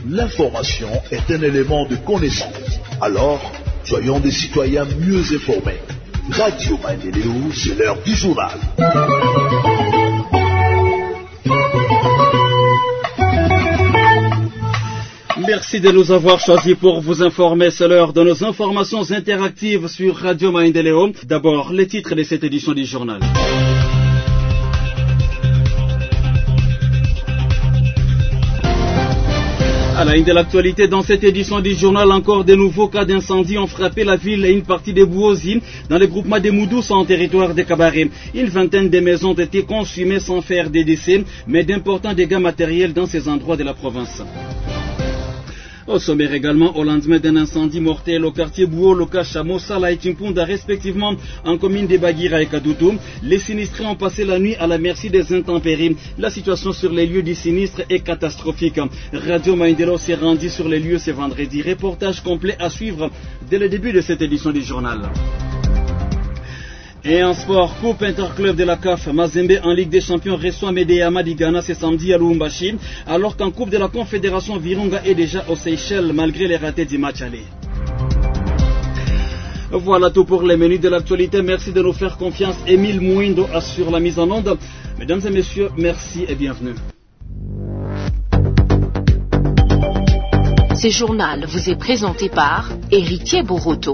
L'information est un élément de connaissance. Alors, soyons des citoyens mieux informés. Radio Maendeleo, c'est l'heure du journal. Merci de nous avoir choisis pour vous informer. C'est l'heure de nos informations interactives sur Radio Maendeleo. D'abord, les titres de cette édition du journal. À la une de l'actualité, dans cette édition du journal, encore de nouveaux cas d'incendie ont frappé la ville et une partie de Bouozi dans le groupement des Moudous en territoire de Kabaré. Une vingtaine de maisons ont été consumées sans faire de décès, mais d'importants dégâts matériels dans ces endroits de la province. Au sommaire également, au lendemain d'un incendie mortel au quartier Bouo, Lokacha, Mossala et Timpunda, respectivement en commune de Bagira et Kadoutou, les sinistrés ont passé la nuit à la merci des intempéries. La situation sur les lieux du sinistre est catastrophique. Radio Maendeleo s'est rendu sur les lieux ce vendredi. Reportage complet à suivre dès le début de cette édition du journal. Et en sport, Coupe Interclub de la CAF, Mazembe en Ligue des Champions reçoit Medeama d'Ghana ce samedi à Lubumbashi, alors qu'en Coupe de la Confédération, Virunga est déjà aux Seychelles malgré les ratés du match aller. Voilà tout pour les menus de l'actualité. Merci de nous faire confiance. Émile Mouindo assure la mise en onde. Mesdames et messieurs, merci et bienvenue. Ce journal vous est présenté par Héritier Boroto.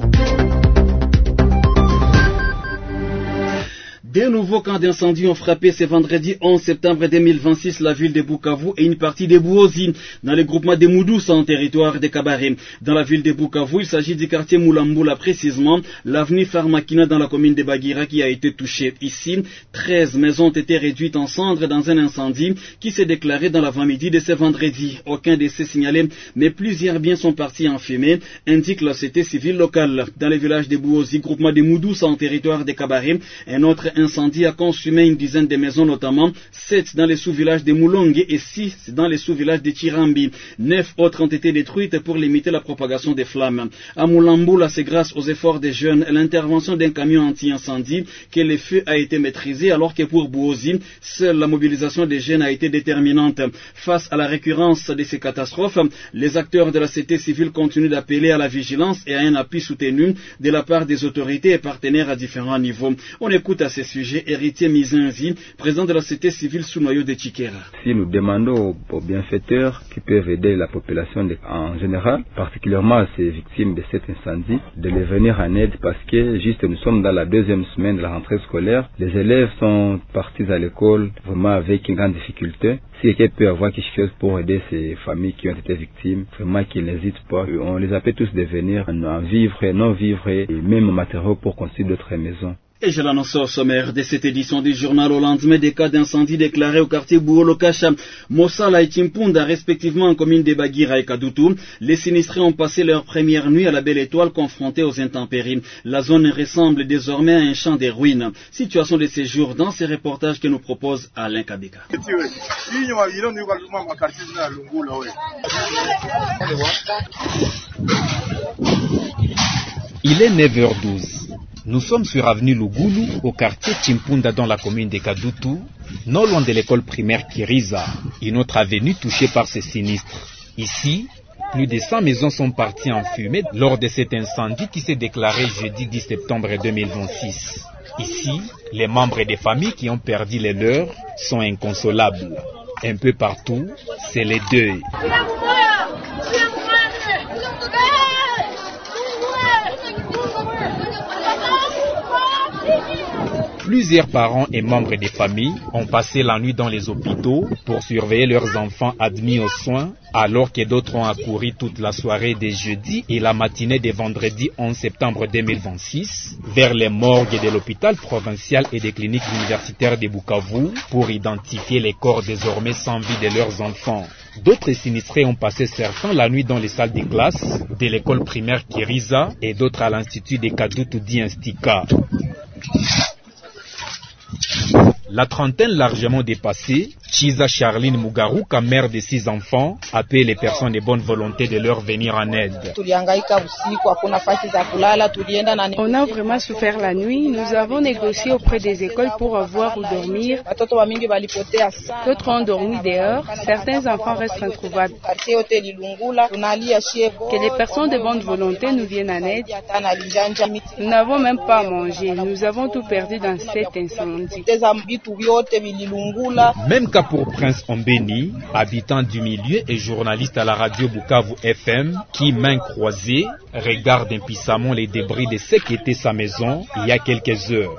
Des nouveaux camps d'incendie ont frappé ce vendredi 11 septembre 2026 la ville de Bukavu et une partie de Bouozi dans le groupement des Moudous en territoire de Kabaré. Dans la ville de Bukavu, il s'agit du quartier Moulambula, précisément l'avenue Farmakina dans la commune de Bagira qui a été touchée. Ici, 13 maisons ont été réduites en cendres dans un incendie qui s'est déclaré dans l'avant-midi de ce vendredi. Aucun décès signalé, mais plusieurs biens sont partis en fumée, indique la société civile locale. Dans le village de Bouozi, groupement des Moudous en territoire de Kabaré, un autre incendie a consumé une dizaine de maisons, notamment 7 dans les sous-villages de Moulongue et 6 dans les sous-villages de Chirambi. 9 autres ont été détruites pour limiter la propagation des flammes. À Moulambula, c'est grâce aux efforts des jeunes et l'intervention d'un camion anti-incendie que le feu a été maîtrisé, alors que pour Bouozi, seule la mobilisation des jeunes a été déterminante. Face à la récurrence de ces catastrophes, les acteurs de la société civile continuent d'appeler à la vigilance et à un appui soutenu de la part des autorités et partenaires à différents niveaux. On écoute à ce sujet Héritier Mizenzi, président de la société civile sous noyau de Chikera. Si nous demandons aux bienfaiteurs qui peuvent aider la population en général, particulièrement à ces victimes de cet incendie, de les venir en aide parce que juste nous sommes dans la deuxième semaine de la rentrée scolaire. Les élèves sont partis à l'école vraiment avec une grande difficulté. Si quelqu'un peut avoir quelque chose pour aider ces familles qui ont été victimes, vraiment qu'ils n'hésitent pas. On les appelle tous de venir en vivre et non vivre et même matériaux pour construire d'autres maisons. Et je l'annonce au sommaire de cette édition du journal au lendemain des cas d'incendie déclarés au quartier Bouolokacha, Mossala et Timpunda, respectivement en commune de Bagira et Kadoutou. Les sinistrés ont passé leur première nuit à la Belle Étoile confrontés aux intempéries. La zone ressemble désormais à un champ de ruines. Situation de séjour dans ces reportages que nous propose Alain Kabika. Il est 9h12. Nous sommes sur avenue Lugulu, au quartier Timpunda dans la commune de Kadoutou, non loin de l'école primaire Kiriza, une autre avenue touchée par ces sinistres. Ici, plus de 100 maisons sont parties en fumée lors de cet incendie qui s'est déclaré jeudi 10 septembre 2026. Ici, les membres des familles qui ont perdu les leurs sont inconsolables. Un peu partout, c'est les deuils. Plusieurs parents et membres des familles ont passé la nuit dans les hôpitaux pour surveiller leurs enfants admis aux soins, alors que d'autres ont accouru toute la soirée des jeudi et la matinée des vendredi 11 septembre 2026 vers les morgues de l'hôpital provincial et des cliniques universitaires de Bukavu pour identifier les corps désormais sans vie de leurs enfants. D'autres sinistrés ont passé certains la nuit dans les salles de classe de l'école primaire Kiriza et d'autres à l'institut de Kadoutou Instika. La trentaine largement dépassée, Chiza Charline Mugaruka, mère de 6 enfants, appelle les personnes de bonne volonté de leur venir en aide. On a vraiment souffert la nuit. Nous avons négocié auprès des écoles pour avoir où dormir. D'autres ont dormi dehors. Certains enfants restent introuvables. Que les personnes de bonne volonté nous viennent en aide. Nous n'avons même pas mangé. Nous avons tout perdu dans cet incendie. Même cas pour Prince Ombeni, habitant du milieu et journaliste à la radio Bukavu FM, qui, main croisée, regarde impuissamment les débris de ce qui était sa maison il y a quelques heures.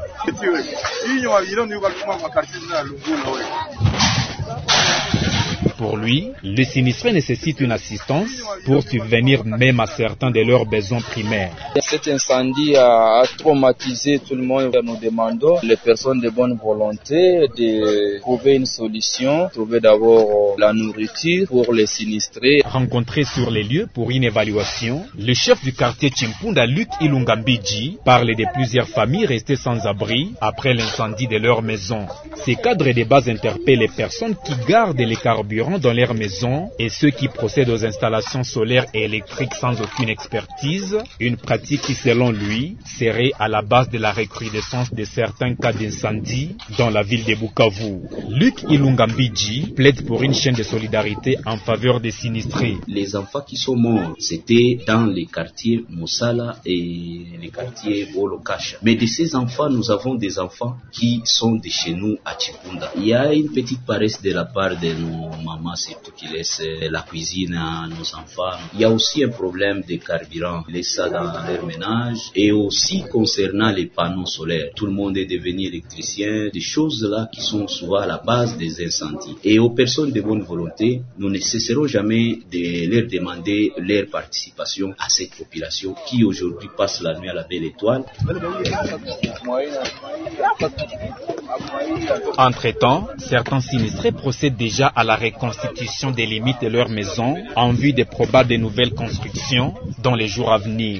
Pour lui, les sinistrés nécessitent une assistance pour subvenir même à certains de leurs besoins primaires. Cet incendie a traumatisé tout le monde. Nous demandons les personnes de bonne volonté de trouver une solution, trouver d'abord la nourriture pour les sinistrés. Rencontré sur les lieux pour une évaluation, le chef du quartier Chimpunda, Luc Ilungambiji, parle de plusieurs familles restées sans abri après l'incendie de leur maison. Ces cadres de base interpellent les personnes qui gardent les carburants dans leur maison et ceux qui procèdent aux installations solaires et électriques sans aucune expertise, une pratique qui, selon lui, serait à la base de la recrudescence de certains cas d'incendie dans la ville de Bukavu. Luc Ilungambiji plaide pour une chaîne de solidarité en faveur des sinistrés. Les enfants qui sont morts, c'était dans les quartiers Moussala et les quartiers Bolokacha. Mais de ces enfants, nous avons des enfants qui sont de chez nous à Chimpunda. Il y a une petite paresse de la part de nos mamans, surtout qui laissent la cuisine à nos enfants. Il y a aussi un problème de carburant, ils laissent ça dans leur ménage. Et aussi concernant les panneaux solaires, tout le monde est devenu électricien, des choses là qui sont souvent à la base des incendies. Et aux personnes de bonne volonté, nous ne cesserons jamais de leur demander leur participation à cette population qui aujourd'hui passe la nuit à la belle étoile. Entre-temps, certains sinistrés procèdent déjà à la reconstitution des limites de leur maison en vue de probables nouvelles constructions dans les jours à venir.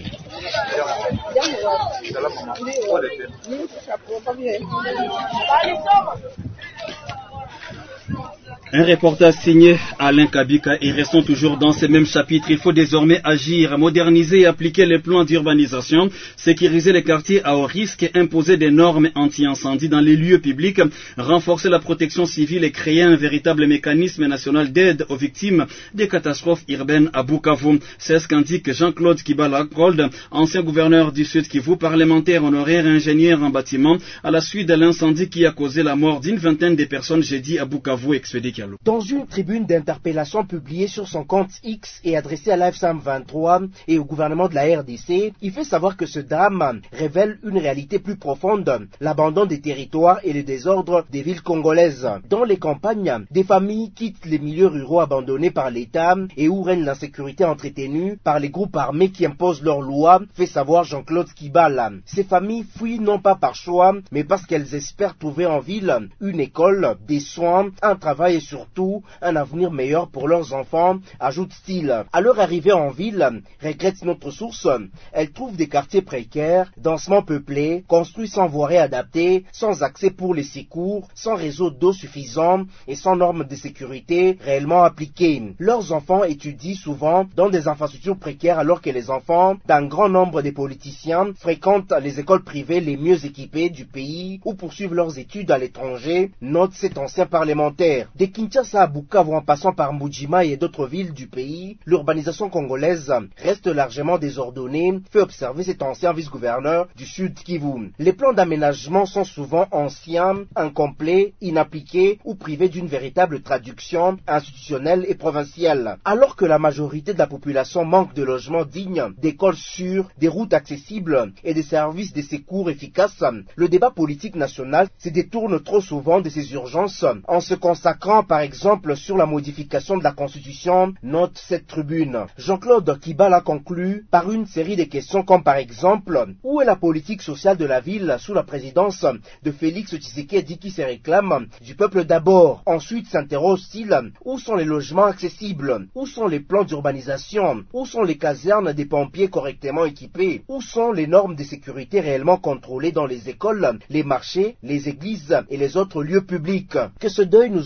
Un reportage signé Alain Kabika et restons toujours dans ce même chapitre. Il faut désormais agir, moderniser et appliquer les plans d'urbanisation, sécuriser les quartiers à haut risque, imposer des normes anti-incendie dans les lieux publics, renforcer la protection civile et créer un véritable mécanisme national d'aide aux victimes des catastrophes urbaines à Bukavu. C'est ce qu'indique Jean-Claude Kibala-Gold, ancien gouverneur du Sud Kivu, parlementaire honoraire et ingénieur en bâtiment, à la suite de l'incendie qui a causé la mort d'une vingtaine de personnes jeudi à Bukavu, expédié. Dans une tribune d'interpellation publiée sur son compte X et adressée à l'AFSAM 23 et au gouvernement de la RDC, il fait savoir que ce drame révèle une réalité plus profonde, l'abandon des territoires et le désordre des villes congolaises. Dans les campagnes, des familles quittent les milieux ruraux abandonnés par l'État et où règne l'insécurité entretenue par les groupes armés qui imposent leurs lois, fait savoir Jean-Claude Kibala. Ces familles fuient non pas par choix, mais parce qu'elles espèrent trouver en ville une école, des soins, un travail et surtout un avenir meilleur pour leurs enfants, ajoute-t-il. À leur arrivée en ville, regrette notre source, elles trouvent des quartiers précaires, densement peuplés, construits sans voirie adaptée, sans accès pour les secours, sans réseau d'eau suffisant et sans normes de sécurité réellement appliquées. Leurs enfants étudient souvent dans des infrastructures précaires alors que les enfants d'un grand nombre de politiciens fréquentent les écoles privées les mieux équipées du pays ou poursuivent leurs études à l'étranger, note cet ancien parlementaire. De Kinshasa à Bukavu en passant par Mbujima et d'autres villes du pays, l'urbanisation congolaise reste largement désordonnée, fait observer cet ancien vice-gouverneur du Sud Kivu. Les plans d'aménagement sont souvent anciens, incomplets, inappliqués ou privés d'une véritable traduction institutionnelle et provinciale. Alors que la majorité de la population manque de logements dignes, d'écoles sûres, des routes accessibles et des services de secours efficaces, le débat politique national se détourne trop souvent de ces urgences en se consacrant par exemple sur la modification de la Constitution, note cette tribune. Jean-Claude Kibala conclut par une série de questions comme par exemple où est la politique sociale de la ville sous la présidence de Félix Tshisekedi qui se réclame du peuple d'abord. Ensuite s'interroge-t-il où sont les logements accessibles, où sont les plans d'urbanisation, où sont les casernes des pompiers correctement équipés, où sont les normes de sécurité réellement contrôlées dans les écoles, les marchés, les églises et les autres lieux publics. Que ce deuil nous oblige enfin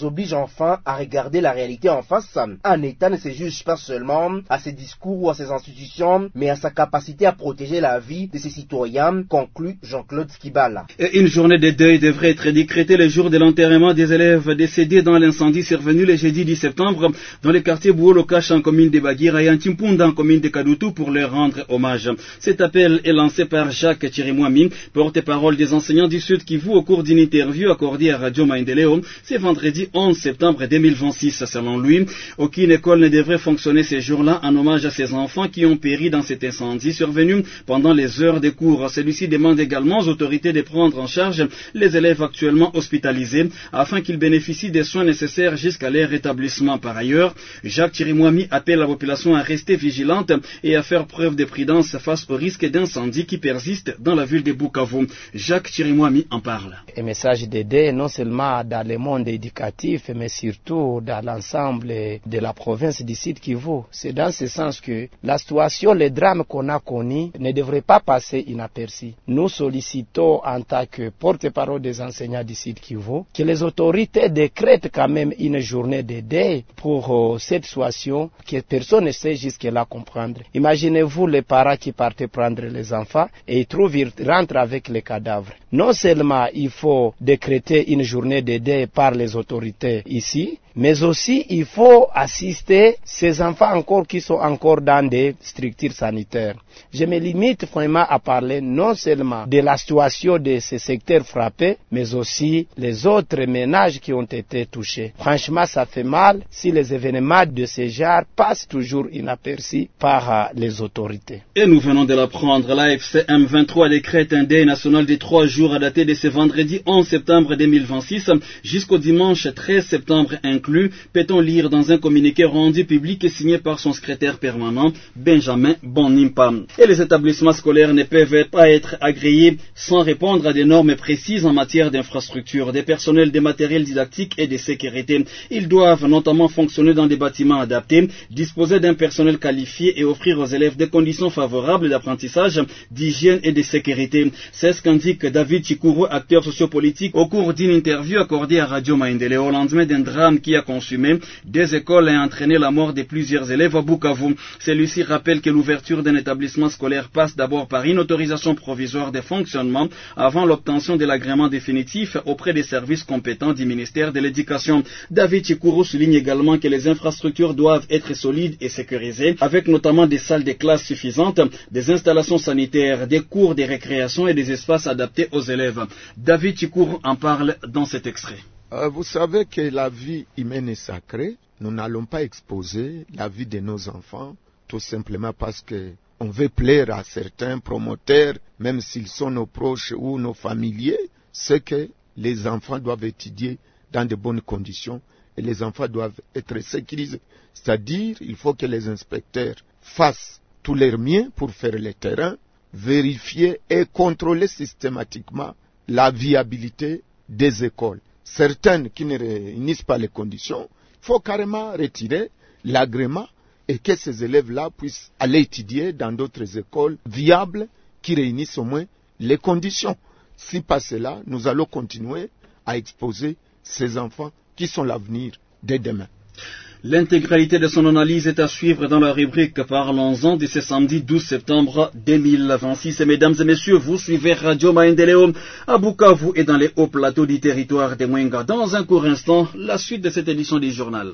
enfin à regarder la réalité en face. Un État ne se juge pas seulement à ses discours ou à ses institutions, mais à sa capacité à protéger la vie de ses citoyens, conclut Jean-Claude Skibala. Et une journée de deuil devrait être décrétée le jour de l'enterrement des élèves décédés dans l'incendie survenu le jeudi 10 septembre dans les quartiers Bouolokash en commune de Bagira et Antimpunda en commune de Kadutu pour leur rendre hommage. Cet appel est lancé par Jacques Chirimwami, porte-parole des enseignants du Sud Kivu au cours d'une interview accordée à Radio Maendeleo ce vendredi 11 septembre 2026. Selon lui, aucune école ne devrait fonctionner ces jours-là en hommage à ces enfants qui ont péri dans cet incendie survenu pendant les heures de cours. Celui-ci demande également aux autorités de prendre en charge les élèves actuellement hospitalisés afin qu'ils bénéficient des soins nécessaires jusqu'à leur rétablissement. Par ailleurs, Jacques Chirimwami appelle la population à rester vigilante et à faire preuve de prudence face au risque d'incendie qui persiste dans la ville de Bukavu. Jacques Chirimwami en parle. Un message d'aider non seulement dans le monde éducatif, mais surtout dans l'ensemble de la province du Sud Kivu. C'est dans ce sens que la situation, les drames qu'on a connus ne devraient pas passer inaperçus. Nous sollicitons en tant que porte-parole des enseignants du Sud Kivu que les autorités décrètent quand même une journée de deuil pour cette situation que personne ne sait jusque-là comprendre. Imaginez-vous les parents qui partaient prendre les enfants et ils rentrent avec les cadavres. Non seulement il faut décréter une journée de deuil par les autorités ici, mais aussi il faut assister ces enfants encore qui sont encore dans des structures sanitaires. Je me limite vraiment à parler non seulement de la situation de ces secteurs frappés, mais aussi les autres ménages qui ont été touchés. Franchement, ça fait mal si les événements de ce genre passent toujours inaperçus par les autorités. Et nous venons de l'apprendre, l'AFC M23 décrète un deuil national de 3 jours à dater de ce vendredi 11 septembre 2026 jusqu'au dimanche 13 septembre inclus, peut-on lire dans un communiqué rendu public et signé par son secrétaire permanent, Benjamin Bonimpa. Et les établissements scolaires ne peuvent pas être agréés sans répondre à des normes précises en matière d'infrastructure, de personnel, de matériel didactique et de sécurité. Ils doivent notamment fonctionner dans des bâtiments adaptés, disposer d'un personnel qualifié et offrir aux élèves des conditions favorables d'apprentissage, d'hygiène et de sécurité. C'est ce qu'indique David Chikuru, acteur sociopolitique, au cours d'une interview accordée à Radio Maendeleo au lendemain d'un drame qui a consumé des écoles et entraîné la mort de plusieurs élèves à Bukavu. Celui-ci rappelle que l'ouverture d'un établissement scolaire passe d'abord par une autorisation provisoire de fonctionnement avant l'obtention de l'agrément définitif auprès des services compétents du ministère de l'Éducation. David Chikuru souligne également que les infrastructures doivent être solides et sécurisées, avec notamment des salles de classe suffisantes, des installations sanitaires, des cours de récréation et des espaces adaptés aux élèves. David Chikuru en parle dans cet extrait. Vous savez que la vie humaine est sacrée. Nous n'allons pas exposer la vie de nos enfants tout simplement parce que on veut plaire à certains promoteurs, même s'ils sont nos proches ou nos familiers. C'est que les enfants doivent étudier dans de bonnes conditions et les enfants doivent être sécurisés. C'est-à-dire, il faut que les inspecteurs fassent tout leur mieux pour faire le terrain, vérifier et contrôler systématiquement la viabilité des écoles. Certaines qui ne réunissent pas les conditions, il faut carrément retirer l'agrément et que ces élèves-là puissent aller étudier dans d'autres écoles viables qui réunissent au moins les conditions. Si pas cela, nous allons continuer à exposer ces enfants qui sont l'avenir dès demain. L'intégralité de son analyse est à suivre dans la rubrique Parlons-en de ce samedi 12 septembre 2026. Et mesdames et messieurs, vous suivez Radio Maendeleo à Bukavu et dans les hauts plateaux du territoire de Mwenga. Dans un court instant, la suite de cette édition du journal.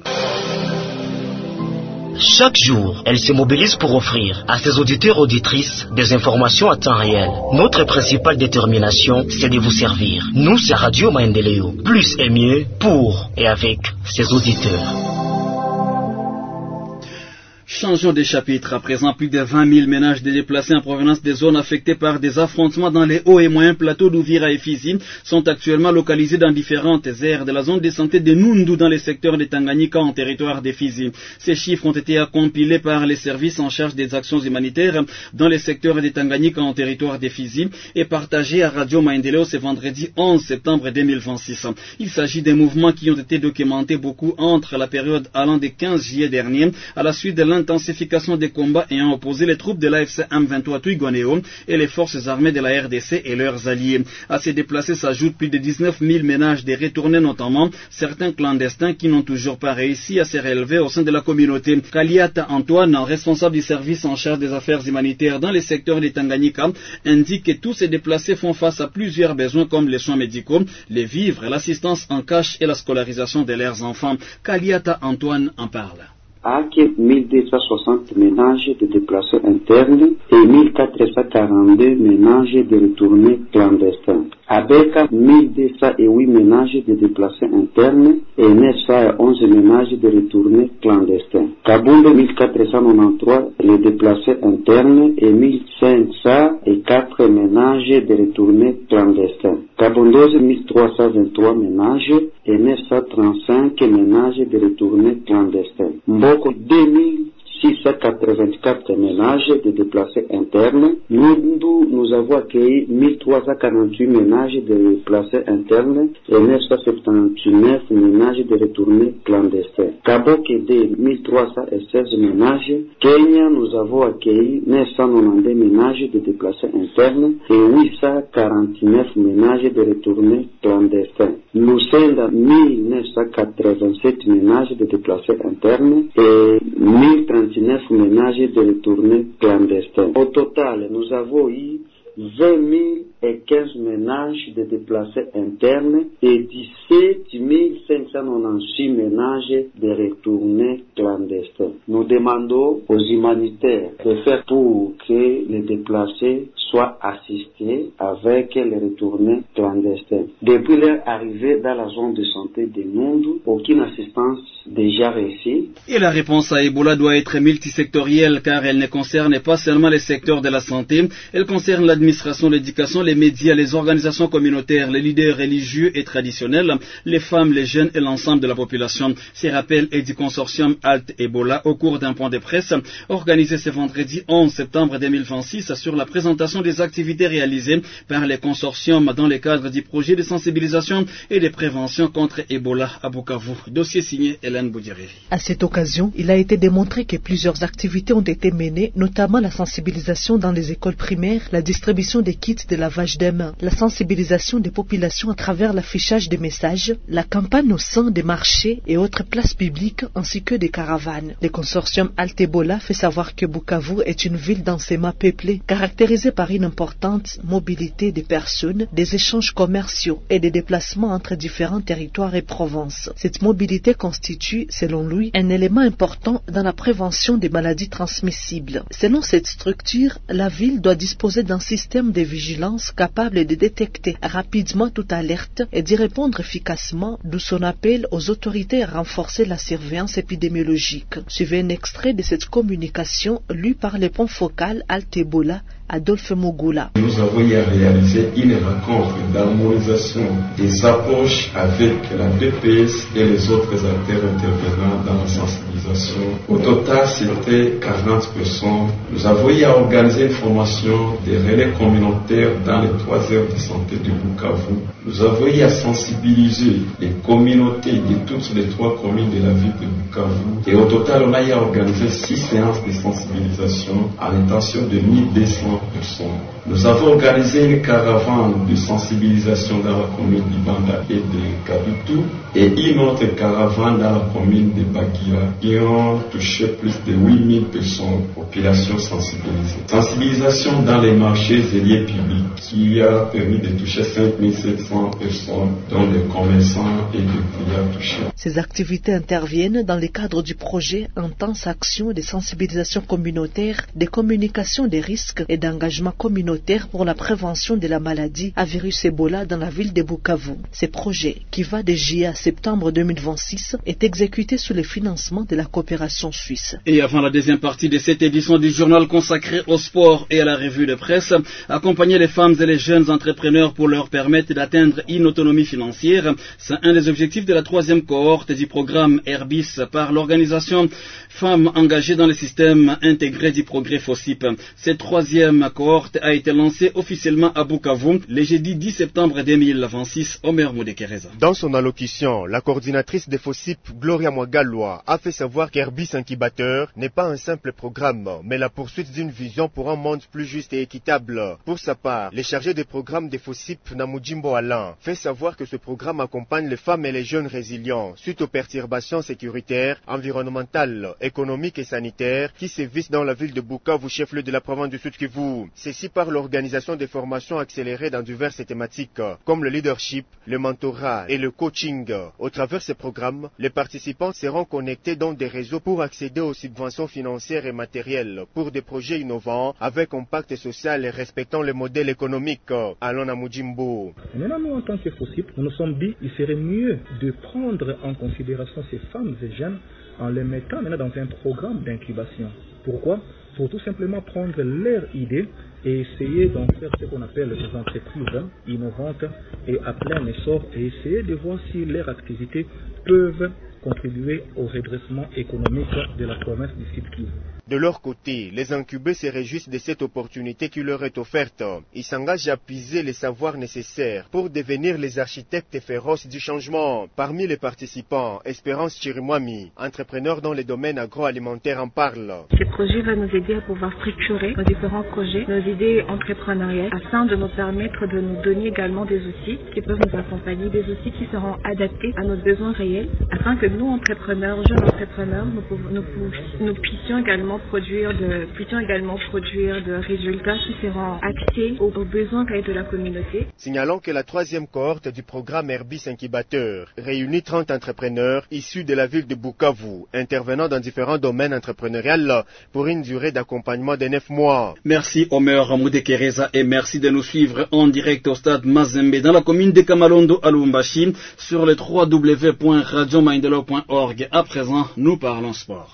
Chaque jour, elle se mobilise pour offrir à ses auditeurs et auditrices des informations à temps réel. Notre principale détermination, c'est de vous servir. Nous, c'est Radio Maendeleo. Plus et mieux pour et avec ses auditeurs. Changeons de chapitre. À présent, plus de 20 000 ménages déplacés en provenance des zones affectées par des affrontements dans les hauts et moyens plateaux d'Ouvira et Fizi sont actuellement localisés dans différentes aires de la zone de santé de Nundu dans les secteurs de Tanganyika en territoire de Fizi. Ces chiffres ont été compilés par les services en charge des actions humanitaires dans les secteurs de Tanganyika en territoire de Fizi et partagés à Radio Maendeleo ce vendredi 11 septembre 2026. Il s'agit des mouvements qui ont été documentés beaucoup entre la période allant du 15 juillet dernier à la suite de l'intensification des combats ayant opposé les troupes de l'AFC M23 Twirwaneho et les forces armées de la RDC et leurs alliés. À ces déplacés s'ajoutent plus de 19 000 ménages des retournés, notamment certains clandestins qui n'ont toujours pas réussi à se relever au sein de la communauté. Kaliata Antoine, responsable du service en charge des affaires humanitaires dans les secteurs de Tanganyika, indique que tous ces déplacés font face à plusieurs besoins comme les soins médicaux, les vivres, l'assistance en cash et la scolarisation de leurs enfants. Kaliata Antoine en parle. AK 1260 ménages de déplacés internes et 1442 ménages de retournés clandestins. Abeka 1208 ménages de déplacés internes et 911 ménages de retournés clandestins. Kabumbe 1493 les déplacés internes et 1504 ménages de retournés clandestins. Kabondoze 1323 ménages et 935 ménages de retournés clandestins. Mboko 2684 ménages de déplacés internes. Nous avons accueilli 1348 ménages de déplacés internes et 979 ménages de retournés clandestins. Cabo Kédé 1316 ménages. Kenya, nous avons accueilli 992 ménages de déplacés internes et 849 ménages de retournés clandestins. Lusenda 1987 ménages de déplacés internes et 1039 ménages de retournés clandestins. Au total, nous avons eu 20 015 ménages de déplacés internes et 17 596 ménages de retournés clandestins. Nous demandons aux humanitaires de faire pour que les déplacés soient assistés avec les retournés clandestins. Depuis leur arrivée dans la zone de santé de Nundu, aucune assistance déjà reçue. Et la réponse à Ebola doit être multisectorielle car elle ne concerne pas seulement les secteurs de la santé, elle concerne l'administration, l'éducation, les médias, les organisations communautaires, les leaders religieux et traditionnels, les femmes, les jeunes et l'ensemble de la population. Ces rappels est du consortium Alt Ebola au cours d'un point de presse organisé ce vendredi 11 septembre 2026 sur la présentation des activités réalisées par les consortiums dans le cadre du projet de sensibilisation et de prévention contre Ebola à Bukavu. Dossier signé Hélène Boudiréry. À cette occasion, il a été démontré que plusieurs activités ont été menées, notamment la sensibilisation dans les écoles primaires, la distribution des kits de lavage des mains, la sensibilisation des populations à travers l'affichage des messages, la campagne au sein des marchés et autres places publiques ainsi que des caravanes. Le consortium Alt Ebola fait savoir que Bukavu est une ville densément peuplée, caractérisée par une importante mobilité des personnes, des échanges commerciaux et des déplacements entre différents territoires et provinces. Cette mobilité constitue, selon lui, un élément important dans la prévention des maladies transmissibles. Selon cette structure, la ville doit disposer d'un système de vigilance capable de détecter rapidement toute alerte et d'y répondre efficacement, d'où son appel aux autorités à renforcer la surveillance épidémiologique. Suivez un extrait de cette communication lu par le point focal Alt Ebola, Adolphe Mogula. Nous avons réalisé une rencontre d'harmonisation des approches avec la DPS et les autres acteurs intervenants dans la sensibilisation. Au total, c'était 40 personnes. Nous avons organisé une formation des relais communautaires dans les 3 aires de santé de Bukavu. Nous avons à sensibiliser les communautés de toutes les 3 communes de la ville de Bukavu. Et au total, on a organisé 6 séances de sensibilisation à l'intention de 1200 personnes. Nous avons organisé une caravane de sensibilisation dans la commune d'Ibanda et de Kadutu et une autre caravane dans la commune de Bagira qui ont touché plus de 8000 personnes, population sensibilisée. Sensibilisation dans les marchés et lieux publics qui a permis de toucher 5700 personnes, dont les commerçants et les clients touchés. Ces activités interviennent dans le cadre du projet Intense Action de sensibilisation communautaire, de communication des risques et d'engagement communautaire pour la prévention de la maladie à virus Ebola dans la ville de Bukavu. Ce projet, qui va de juillet à septembre 2026, est exécuté sous le financement de la coopération suisse. Et avant la deuxième partie de cette édition du journal consacré au sport et à la revue de presse, accompagner les femmes et les jeunes entrepreneurs pour leur permettre d'atteindre une autonomie financière, c'est un des objectifs de la 3e cohorte du programme Herbis par l'organisation Femmes engagées dans le système intégré du progrès FOSIP. Cette 3e cohorte a été lancée officiellement à Bukavu le jeudi 10 septembre 2026 au Mermoud de Kereza. Dans son allocution, la coordinatrice des FOSIP, Gloria Mwagaloa, a fait savoir que Herbis Incubateur n'est pas un simple programme, mais la poursuite d'une vision pour un monde plus juste et équitable. Pour sa part, le chargé des programmes des FOSIP, Namujimbo Alain, fait savoir que ce programme accompagne les femmes et les jeunes résilients suite aux perturbations sécuritaires, environnementales, économiques et sanitaires qui sévissent dans la ville de Bukavu, chef-lieu de la province du Sud-Kivu. Ceci par l'organisation des formations accélérées dans diverses thématiques, comme le leadership, le mentorat et le coaching. Au travers de ces programmes, les participants seront connectés dans des réseaux pour accéder aux subventions financières et matérielles pour des projets innovants avec impact social et respectant le modèle économique. Allons à Mujimbo. Maintenant, nous, en tant que FOSIP, nous nous sommes dit qu'il serait mieux de prendre en considération ces femmes et jeunes en les mettant maintenant dans un programme d'incubation. Pourquoi? Pour tout simplement prendre leurs idées et essayer d'en faire ce qu'on appelle des entreprises innovantes et à plein essor et essayer de voir si leurs activités peuvent contribuer au redressement économique de la province du Sud-Kivu. De leur côté, les incubés se réjouissent de cette opportunité qui leur est offerte. Ils s'engagent à puiser les savoirs nécessaires pour devenir les architectes féroces du changement. Parmi les participants, Espérance Chirimwami, entrepreneur dans les domaines agroalimentaires, en parle. Ce projet va nous aider à pouvoir structurer nos différents projets, nos idées entrepreneuriales, afin de nous permettre de nous donner également des outils qui peuvent nous accompagner, des outils qui seront adaptés à nos besoins réels, afin que nous, entrepreneurs, jeunes entrepreneurs, nous puissions également produire de résultats qui seront axés aux besoins réels de la communauté. Signalons que la troisième cohorte du programme Herbis Incubateur réunit 30 entrepreneurs issus de la ville de Bukavu, intervenant dans différents domaines entrepreneuriaux pour une durée d'accompagnement de 9 mois. Merci Omer Moudekereza et merci de nous suivre en direct au stade Mazembe dans la commune de Kamalondo à Lubumbashi sur le www.radiomaendeleo.org. À présent, nous parlons sport.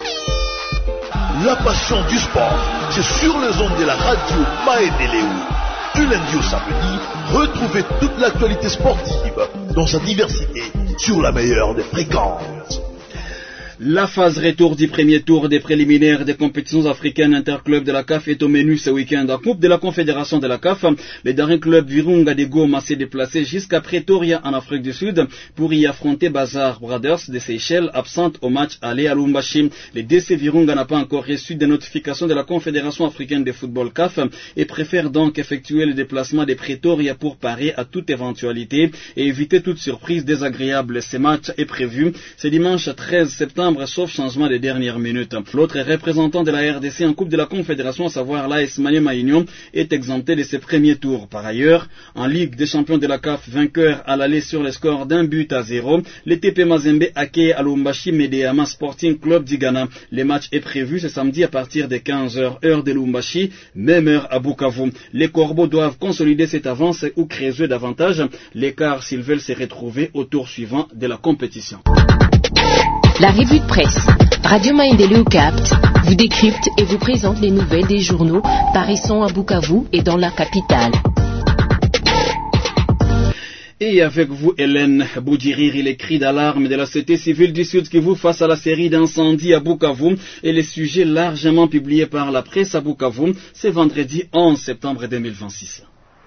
La passion du sport, c'est sur les ondes de la radio Maendeleo. Du lundi au samedi, retrouvez toute l'actualité sportive dans sa diversité sur la meilleure des fréquences. La phase retour du premier tour des préliminaires des compétitions africaines interclubs de la CAF est au menu ce week-end. En Coupe de la Confédération de la CAF, le dernier club Virunga de Goma s'est déplacé jusqu'à Pretoria en Afrique du Sud pour y affronter Bazar Brothers de Seychelles, absente au match aller à Lubumbashi. Le DC Virunga n'a pas encore reçu de notification de la Confédération africaine de football CAF et préfère donc effectuer le déplacement de Pretoria pour parer à toute éventualité et éviter toute surprise désagréable. Ce match est prévu ce dimanche 13 septembre. Sauf changement des dernières minutes. L'autre représentant de la RDC en Coupe de la Confédération, à savoir l'AS Maniema Union, est exempté de ses premiers tours. Par ailleurs, en Ligue des champions de la CAF, vainqueur à l'aller sur le score d'1-0, le TP Mazembe accueille à Lubumbashi Medeama Sporting Club du Ghana. Le match est prévu ce samedi à partir de 15h, heure de Lubumbashi, même heure à Bukavu. Les Corbeaux doivent consolider cette avance ou creuser davantage l'écart s'ils veulent se retrouver au tour suivant de la compétition. La revue de presse, Radio Maendeleo capte, vous décrypte et vous présente les nouvelles des journaux paraissant à Bukavu et dans la capitale. Et avec vous, Hélène Boudiriri, les cris d'alarme de la société civile du Sud-Kivu face à la série d'incendies à Bukavu et les sujets largement publiés par la presse à Bukavu, c'est vendredi 11 septembre 2026.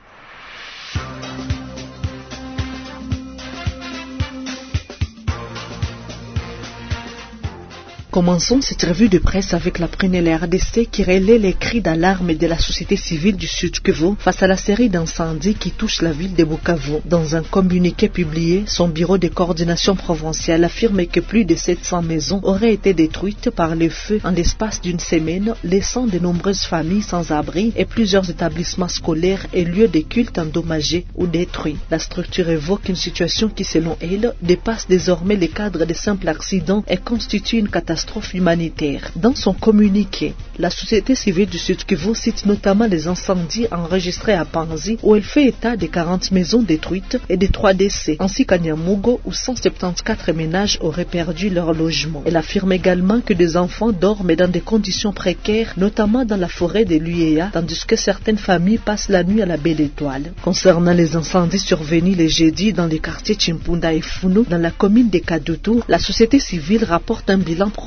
Commençons cette revue de presse avec la prunelle RDC qui relaie les cris d'alarme de la société civile du Sud-Kivu face à la série d'incendies qui touche la ville de Bukavu. Dans un communiqué publié, son bureau de coordination provinciale affirme que plus de 700 maisons auraient été détruites par les feux en l'espace d'une semaine, laissant de nombreuses familles sans abri et plusieurs établissements scolaires et lieux de culte endommagés ou détruits. La structure évoque une situation qui, selon elle, dépasse désormais les cadres de simples accidents et constitue une catastrophe humanitaire. Dans son communiqué, la société civile du Sud-Kivu cite notamment les incendies enregistrés à Panzi où elle fait état de 40 maisons détruites et de 3 décès, ainsi qu'à Nyamugo où 174 ménages auraient perdu leur logement. Elle affirme également que des enfants dorment dans des conditions précaires, notamment dans la forêt de l'UEA, tandis que certaines familles passent la nuit à la Belle Étoile. Concernant les incendies survenus les jeudis dans les quartiers Chimpunda et Funu, dans la commune de Kadutu, la société civile rapporte un bilan provincial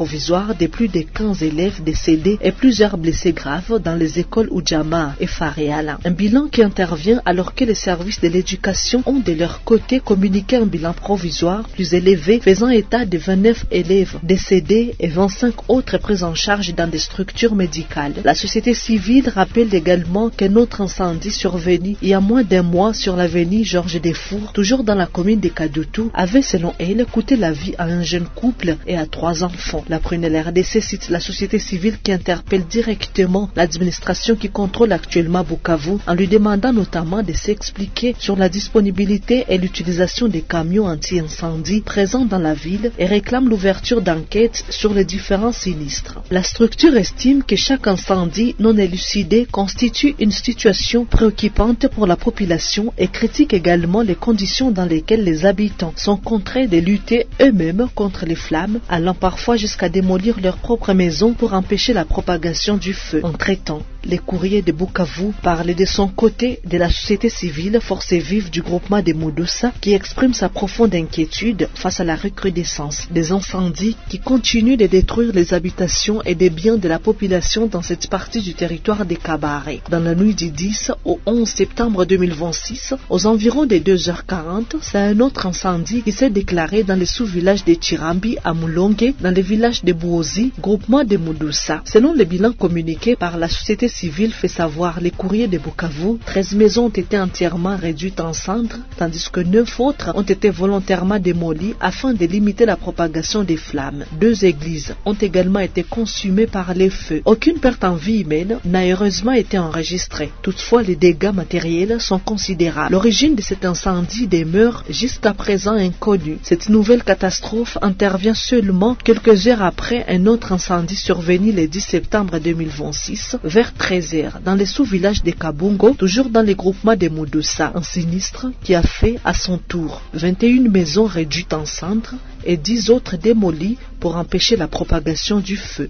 provisoire de plus de 15 élèves décédés et plusieurs blessés graves dans les écoles Oudjama et Faréala. Un bilan qui intervient alors que les services de l'éducation ont de leur côté communiqué un bilan provisoire plus élevé faisant état de 29 élèves décédés et 25 autres pris en charge dans des structures médicales. La société civile rappelle également qu'un autre incendie survenu il y a moins d'un mois sur l'avenue Georges Defour, toujours dans la commune de Kadoutou, avait selon elle coûté la vie à un jeune couple et à 3 enfants. La prunelle RDC cite la société civile qui interpelle directement l'administration qui contrôle actuellement Bukavu en lui demandant notamment de s'expliquer sur la disponibilité et l'utilisation des camions anti-incendie présents dans la ville et réclame l'ouverture d'enquêtes sur les différents sinistres. La structure estime que chaque incendie non élucidé constitue une situation préoccupante pour la population et critique également les conditions dans lesquelles les habitants sont contraints de lutter eux-mêmes contre les flammes, allant parfois jusqu'à démolir leurs propres maisons pour empêcher la propagation du feu. Entre-temps, les courriers de Bukavu parlaient de son côté de la société civile force vive du groupement des Moudoussa qui exprime sa profonde inquiétude face à la recrudescence des incendies qui continuent de détruire les habitations et des biens de la population dans cette partie du territoire des Kabaré. Dans la nuit du 10 au 11 septembre 2026, aux environs des 2h40, c'est un autre incendie qui s'est déclaré dans les sous-villages de Chirambi à Moulongue, dans les villages de Bouozi, groupement de Moudoussa. Selon le bilan communiqué par la société civile fait savoir les courriers de Bukavu, 13 maisons ont été entièrement réduites en cendres, tandis que 9 autres ont été volontairement démolies afin de limiter la propagation des flammes. 2 églises ont également été consumées par les feux. Aucune perte en vie humaine n'a heureusement été enregistrée. Toutefois, les dégâts matériels sont considérables. L'origine de cet incendie demeure jusqu'à présent inconnue. Cette nouvelle catastrophe intervient seulement quelques heures après un autre incendie survenu le 10 septembre 2026 vers 13h dans les sous-villages de Kabungo, toujours dans les groupements de Moudoussa. Un sinistre qui a fait à son tour 21 maisons réduites en cendres et 10 autres démolies pour empêcher la propagation du feu.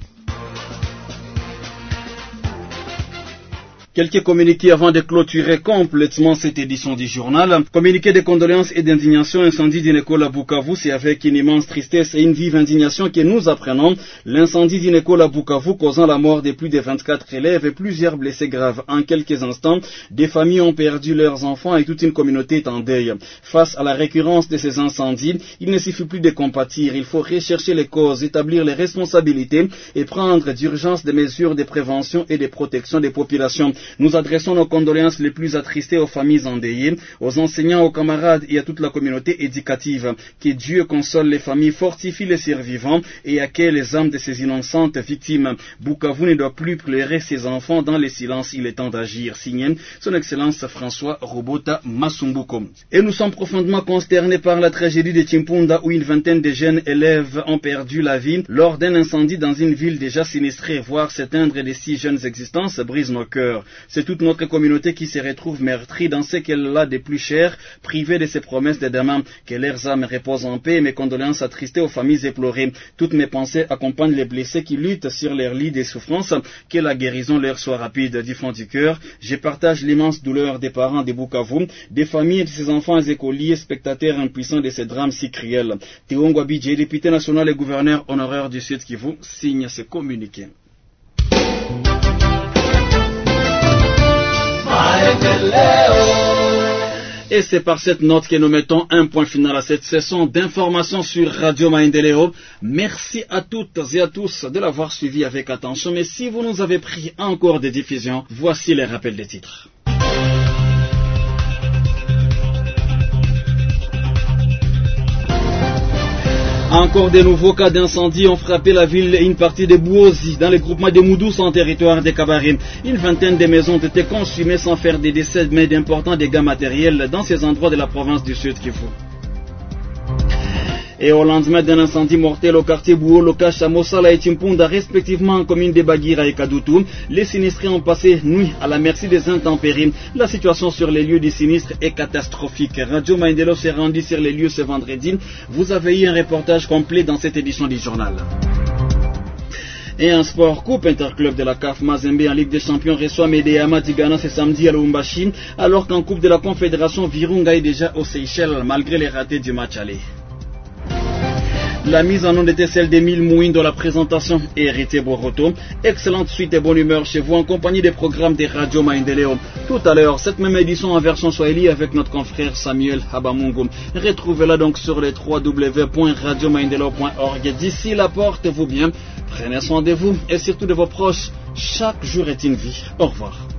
Quelques communiqués avant de clôturer complètement cette édition du journal. Communiqué de condoléances et d'indignation, incendie d'une école à Bukavu. C'est avec une immense tristesse et une vive indignation que nous apprenons l'incendie d'une école à Bukavu causant la mort de plus de 24 élèves et plusieurs blessés graves. En quelques instants, des familles ont perdu leurs enfants et toute une communauté est en deuil. Face à la récurrence de ces incendies, il ne suffit plus de compatir. Il faut rechercher les causes, établir les responsabilités et prendre d'urgence des mesures de prévention et de protection des populations. Nous adressons nos condoléances les plus attristées aux familles endeuillées, aux enseignants, aux camarades et à toute la communauté éducative. Que Dieu console les familles, fortifie les survivants et accueille les âmes de ces innocentes victimes. Bukavu ne doit plus pleurer ses enfants dans le silence, il est temps d'agir. Signé son Excellence François Robota Masumbuko. Et nous sommes profondément consternés par la tragédie de Chimpunda où une vingtaine de jeunes élèves ont perdu la vie lors d'un incendie dans une ville déjà sinistrée. Voir s'éteindre les 6 jeunes existences brise nos cœurs. C'est toute notre communauté qui se retrouve meurtrie dans ce qu'elle a de plus cher, privée de ses promesses de demain. Que leurs âmes reposent en paix. Mes condoléances attristées aux familles éplorées. Toutes mes pensées accompagnent les blessés qui luttent sur leur lit de souffrance. Que la guérison leur soit rapide. Du fond du cœur, je partage l'immense douleur des parents de Bukavu, des familles de ces enfants écoliers, spectateurs impuissants de ces drames si cruels. Théo Ngwabidje, député national et gouverneur honoraire du Sud Kivu, signe ce communiqué. Et c'est par cette note que nous mettons un point final à cette session d'information sur Radio Maendeleo. Merci à toutes et à tous de l'avoir suivi avec attention. Mais si vous nous avez pris encore des diffusions, voici les rappels des titres. Encore de nouveaux cas d'incendie ont frappé la ville et une partie de Bouozi dans le groupement de Moudoussa en territoire de Kabaré. Une vingtaine de maisons ont été consumées sans faire des décès mais d'importants dégâts matériels dans ces endroits de la province du Sud Kivu. Et au lendemain d'un incendie mortel au quartier Bouo, Lokash, Mosala et Chimpunda, respectivement en commune de Bagira et Kadoutou, les sinistrés ont passé nuit à la merci des intempéries. La situation sur les lieux du sinistre est catastrophique. Radio Maendeleo s'est rendu sur les lieux ce vendredi. Vous avez eu un reportage complet dans cette édition du journal. Et en sport, Coupe Interclub de la CAF Mazembe en Ligue des Champions reçoit Medeama Tigana ce samedi à Lubumbashi, alors qu'en Coupe de la Confédération, Virunga est déjà aux Seychelles malgré les ratés du match aller. La mise en onde était celle d'Émile Mouine dans la présentation et Héritier Boroto. Excellente suite et bonne humeur chez vous en compagnie des programmes des Radio Maendeleo. Tout à l'heure, cette même édition en version swahili avec notre confrère Samuel Habamungu. Retrouvez-la donc sur les www.radiomaendeleo.org. D'ici là, portez-vous bien, prenez soin de vous et surtout de vos proches. Chaque jour est une vie. Au revoir.